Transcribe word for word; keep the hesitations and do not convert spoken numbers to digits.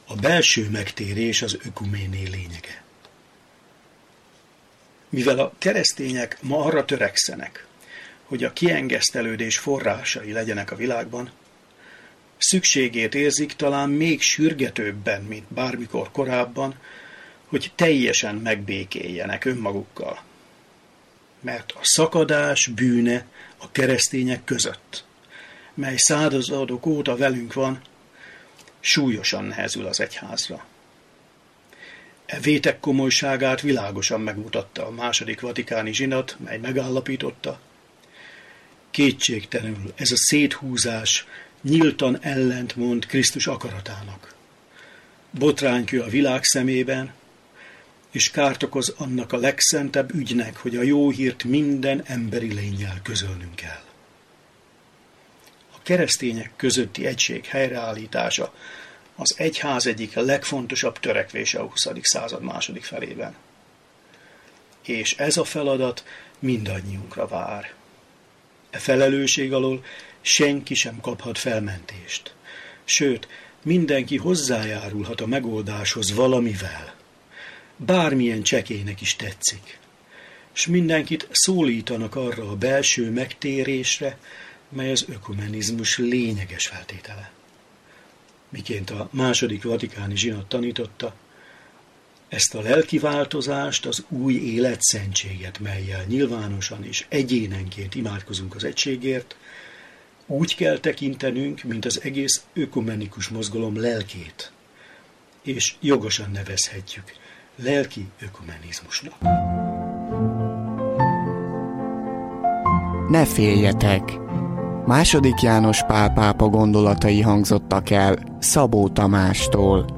A belső megtérés az ökuméné lényege. Mivel a keresztények ma arra törekszenek, hogy a kiengesztelődés forrásai legyenek a világban, szükségét érzik talán még sürgetőbben, mint bármikor korábban, hogy teljesen megbékéljenek önmagukkal. Mert a szakadás bűne a keresztények között, mely századok óta velünk van, súlyosan nehezül az egyházra. E vétek komolyságát világosan megmutatta a második vatikáni zsinat, mely megállapította: kétségtelenül ez a széthúzás nyíltan ellentmond Krisztus akaratának. Botránykő a világ szemében, és kárt okoz annak a legszentebb ügynek, hogy a jó hírt minden emberi lénnyel közölnünk kell. A keresztények közötti egység helyreállítása az egyház egyik legfontosabb törekvése a huszadik század második felében. És ez a feladat mindannyiunkra vár. E felelősség alól senki sem kaphat felmentést. Sőt, mindenki hozzájárulhat a megoldáshoz valamivel. Bármilyen csekélynek is tetszik. S mindenkit szólítanak arra a belső megtérésre, mely az ökumenizmus lényeges feltétele. Miként a második vatikáni zsinat tanította, ezt a lelki változást, az új életszentséget, mellyel nyilvánosan és egyénenként imádkozunk az egységért, úgy kell tekintenünk, mint az egész ökumenikus mozgalom lelkét, és jogosan nevezhetjük lelki ökumenizmusnak. Ne féljetek! Második János Pál pápa gondolatai hangzottak el Szabó Tamástól.